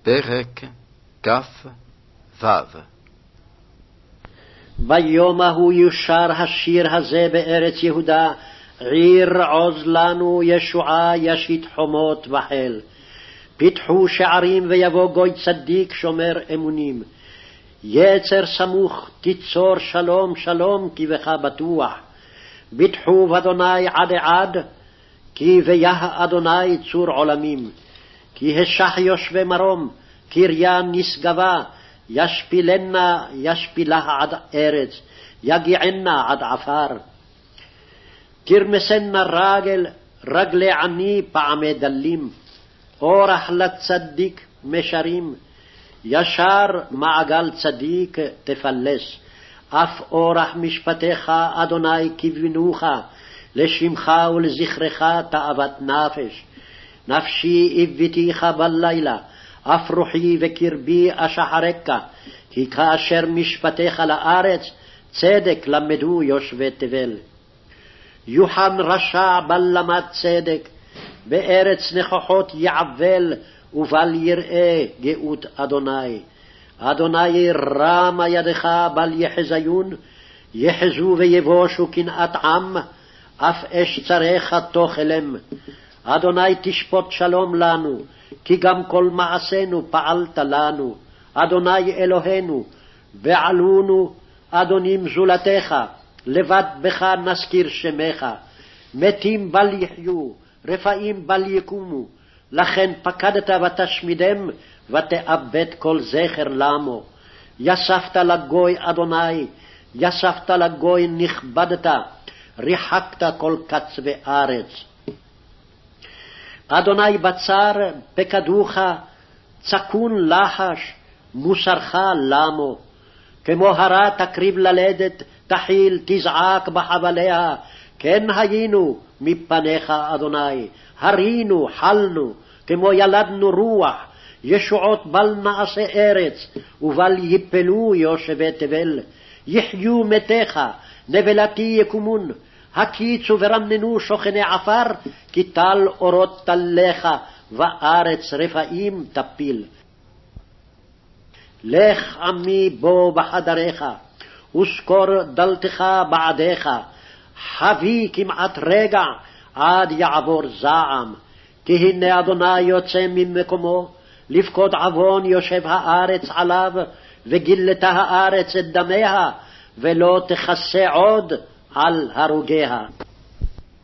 פרק כ"ו. ביום ההוא יושר השיר הזה בארץ יהודה, עיר עוז לנו ישועה ישית חומות וחיל. פיתחו שערים ויבוא גוי צדיק שומר אמונים. יצר סמוך תיצור שלום שלום כי בך בטוח. ביטחו באדוני עד עד, כי ביה אדוני צור עולמים. כי השח יושבי מרום, קריה נשגבה, ישפילה עד ארץ, יגיענה עד עפר. תרמסנה רגלי עני פעמי דלים, אורח לצדיק משרים, ישר מעגל צדיק תפלס. אף אורח משפטיך אדוני כיוונוך, לשמך ולזכרך תאוות נפש. נפשי הבטיך בלילה, אף רוחי וקרבי אשחרק, כי כאשר משפטיך לארץ, צדק למדו יושבי תבל. יוחן רשע בל למד צדק, בארץ נכוחות יעבל, ובל יראה גאות אדוני. אדוני רמה ידך בל יחזיון, יחזו ויבושו קנאת עם, אף אש צריך תאכלם. אדוני תשפוט שלום לנו, כי גם כל מעשינו פעלת לנו. אדוני אלוהינו, ועלונו אדונים זולתך, לבד בך נזכיר שמך. מתים בל יחיו, רפאים בל יקומו, לכן פקדת ותשמידם, ותאבד כל זכר למו. יספת לגוי אדוני, יספת לגוי נכבדת, ריחקת כל קצווי ארץ. אדוני בצר פקדוך, צקון לחש, מוסרך למו. כמו הרה תקריב ללדת, תחיל תזעק בחבליה, כן היינו מפניך אדוני, הרינו חלנו, כמו ילדנו רוח, ישועות בל נעשה ארץ, ובל יפלו יושבי תבל. יחיו מתיך, נבלתי יקומון, הקיצו ורננו שוכני עפר, כי טל אורות תלך, וארץ רפאים תפיל. לך עמי בו בחדריך, וסקור דלתך בעדיך, חבי כמעט רגע, עד יעבור זעם. כי הנה אדוני יוצא ממקומו, לפקוד עוון יושב הארץ עליו, וגילתה הארץ את דמיה, ולא תכסה עוד על הרוגיה.